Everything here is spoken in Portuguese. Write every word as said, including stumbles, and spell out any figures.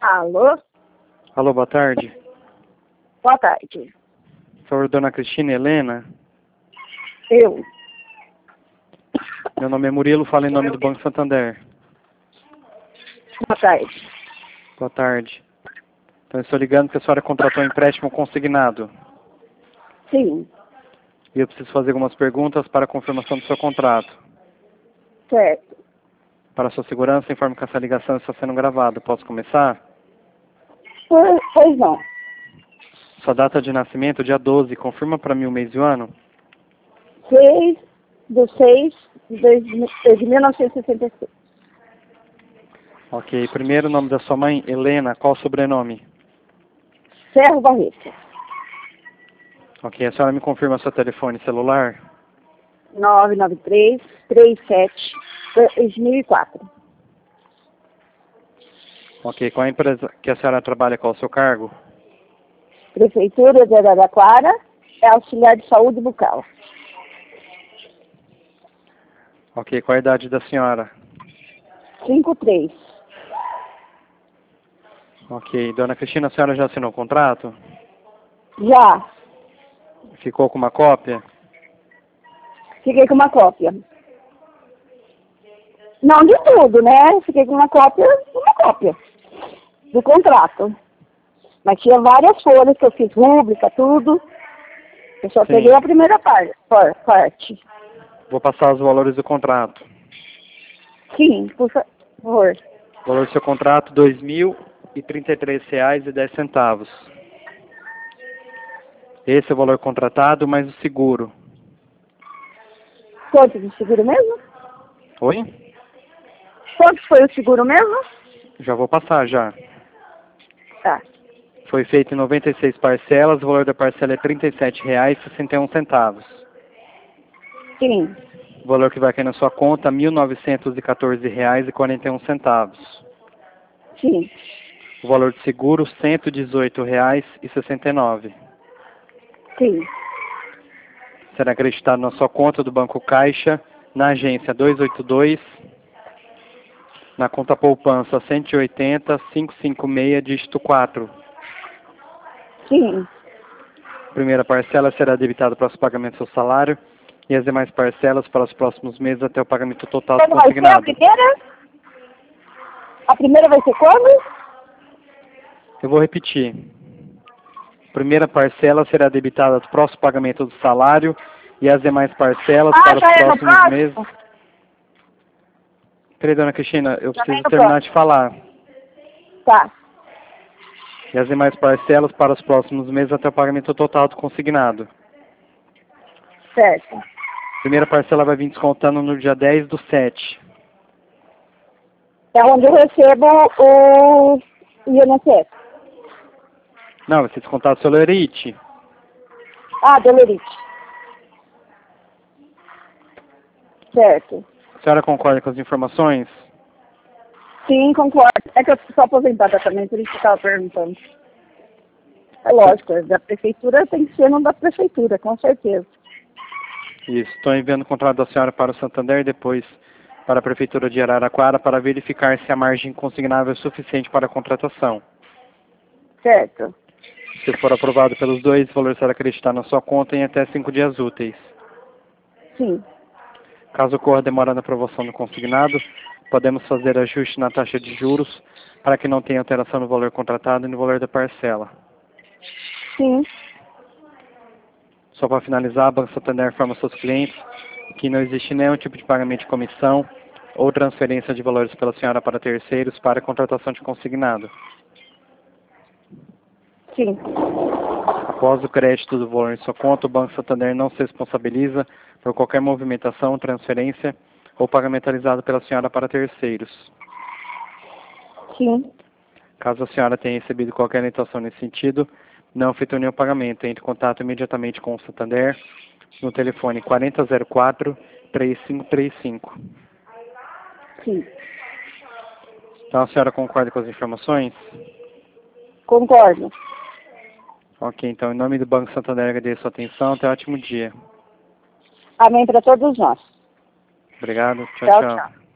Alô? Alô, boa tarde. Boa tarde. Por favor, dona Cristina Helena. Eu. Meu nome é Murilo, falo em nome do Banco Santander. Boa tarde. Boa tarde. Então, eu estou ligando porque a senhora contratou um empréstimo consignado. Sim. E eu preciso fazer algumas perguntas para a confirmação do seu contrato. Certo. Para a sua segurança, informe que essa ligação está sendo gravada. Posso começar? Pois, pois não. Sua data de nascimento, dia doze. Confirma para mim o mês e o ano? seis de seis de dois mil de mil novecentos e sessenta e seis. Ok. Primeiro, nome da sua mãe, Helena. Qual o sobrenome? Ferro Barreto. Ok. A senhora me confirma seu telefone celular? nove nove três, três sete, dois mil e quatro. Ok. Qual a empresa que a senhora trabalha? Qual o seu cargo? Prefeitura de Araraquara, é auxiliar de saúde bucal. Ok. Qual a idade da senhora? cinco três. Ok. Dona Cristina, a senhora já assinou o contrato? Já. Ficou com uma cópia? Fiquei com uma cópia. Não de tudo, né? Fiquei com uma cópia, uma cópia do contrato. Mas tinha várias folhas que eu fiz rúbrica, tudo. Eu só Sim. peguei a primeira par, par, parte. Vou passar os valores do contrato. Sim, por favor. O valor do seu contrato, dois mil e trinta e três reais e dez centavos. Esse é o valor contratado, mais o seguro. Quanto de seguro mesmo? Oi? Quanto foi o seguro mesmo? Já vou passar, já. Tá. Foi feito em noventa e seis parcelas, o valor da parcela é trinta e sete reais e sessenta e um centavos. Sim. O valor que vai cair na sua conta, mil novecentos e quatorze reais e quarenta e um centavos. Sim. O valor de seguro, cento e dezoito reais e sessenta e nove centavos. Sim. Será acreditado na sua conta do Banco Caixa, na agência duzentos e oitenta e dois, na conta poupança cento e oitenta, quinhentos e cinquenta e seis, dígito quatro. Sim. A primeira parcela será debitada para o pagamento do seu salário e as demais parcelas para os próximos meses até o pagamento total do Quando vai ser a consignado. primeira? A primeira vai ser quando? Eu vou repetir. A primeira parcela será debitada do próximo pagamento do salário e as demais parcelas Ah, para os já é no próximos meses. próximo? Peraí, dona Cristina, eu Já preciso vem no terminar de próximo. falar. Tá. E as demais parcelas para os próximos meses até o pagamento total do consignado. Certo. A primeira parcela vai vir descontando no dia dez do sete. É onde eu recebo o I N S S. Não, vai ser descontado pelo Lerite. Ah, Delerite. Certo. A senhora concorda com as informações? Sim, concordo. É que eu sou aposentada também, por isso que eu estava perguntando. É lógico, é da prefeitura tem que ser no da prefeitura, com certeza. Isso. Estou enviando o contrato da senhora para o Santander e depois para a Prefeitura de Araraquara para verificar se a margem consignável é suficiente para a contratação. Certo. Se for aprovado pelos dois, o valor será acreditado na sua conta em até cinco dias úteis. Sim. Caso ocorra demora na aprovação do consignado, podemos fazer ajuste na taxa de juros para que não tenha alteração no valor contratado e no valor da parcela. Sim. Só para finalizar, a Banco Santander informa aos seus clientes que não existe nenhum tipo de pagamento de comissão ou transferência de valores pela senhora para terceiros para a contratação de consignado. Sim. Após o crédito do valor em sua conta, o Banco Santander não se responsabiliza por qualquer movimentação, transferência ou pagamento realizado pela senhora para terceiros. Sim. Caso a senhora tenha recebido qualquer orientação nesse sentido, não efetue nenhum pagamento. Entre em contato imediatamente com o Santander no telefone quarenta zero quatro, três cinco três cinco. Sim. Então a senhora concorda com as informações? Concordo. Ok, então em nome do Banco Santander agradeço a sua atenção. Até um ótimo dia. Amém para todos nós. Obrigado. Tchau, Tchau, tchau. tchau.